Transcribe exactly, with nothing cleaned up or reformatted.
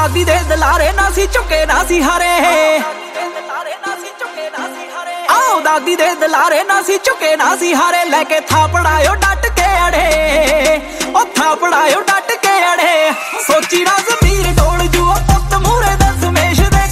ਦਾਦੀ ਦੇ ਦਲਾਰੇ ਨਾ ਸੀ ਝੁਕੇ ਨਾ ਸੀ ਹਾਰੇ ਆਓ ਦਾਦੀ ਦੇ ਦਲਾਰੇ ਨਾ ਸੀ ਝੁਕੇ ਨਾ ਸੀ ਹਾਰੇ ਲੈ ਕੇ ਥਾਪੜਾਇਓ ਡਟ ਕੇ ਅੜੇ ਉਹ ਥਾਪੜਾਇਓ ਡਟ ਕੇ ਅੜੇ ਸੋਚੀ ਨਾ